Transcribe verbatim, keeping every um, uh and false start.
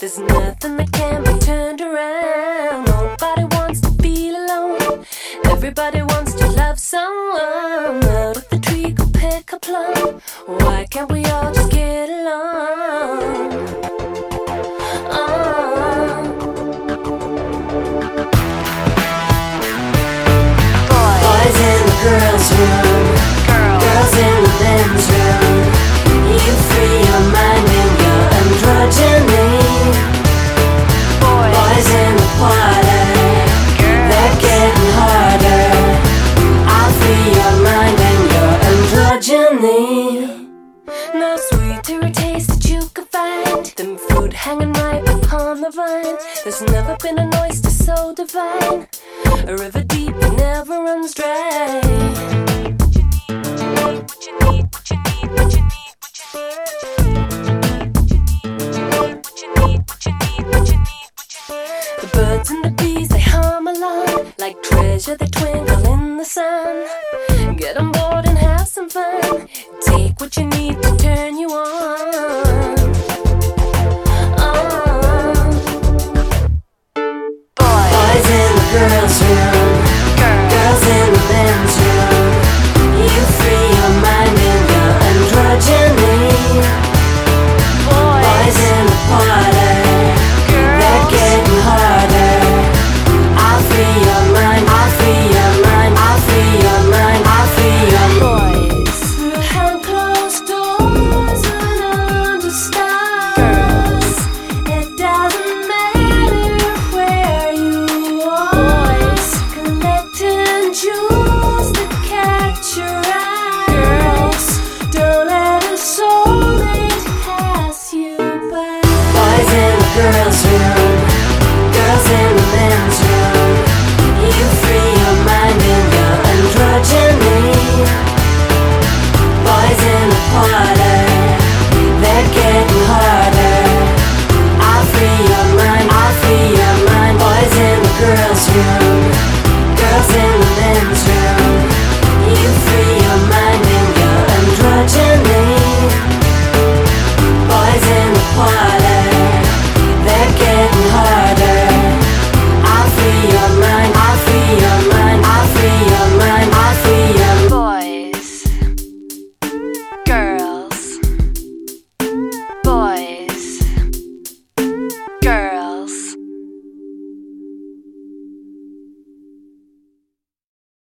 There's nothing that can be turned around. Nobody wants to feel alone. Everybody wants to love someone. Out of the tree, go pick a plum. Why can't we all just get along? Oh. Boys in the girls' room, girls in the men's room. You free your mind and your androgyny. Boys in the parlor, they're getting harder. I'll free your mind and your androgyny. No sweeter a taste that you can find than fruit hanging ripe upon the vine. There's never been an oyster so divine, a river deep that never runs dry. What you need, what you need, what you need, what you need, what you need, what you need. The birds and the bees, they hum along like treasure, they twinkle in the sun. Get on board and have some fun. Take what you need to turn you on. Oh. Boys in the girls' room, girls in the men's room. You free your mind and your androgyny. Boys in the parlor, they're getting harder. I'll free your mind, I'll free your mind, I'll free your mind, I'll free your boys. Behind closed doors and under stars, it doesn't matter where you are. Boys collecting jewels that catch your eye. Girls, don't let a soulmate pass you by. Boys in the girls' room,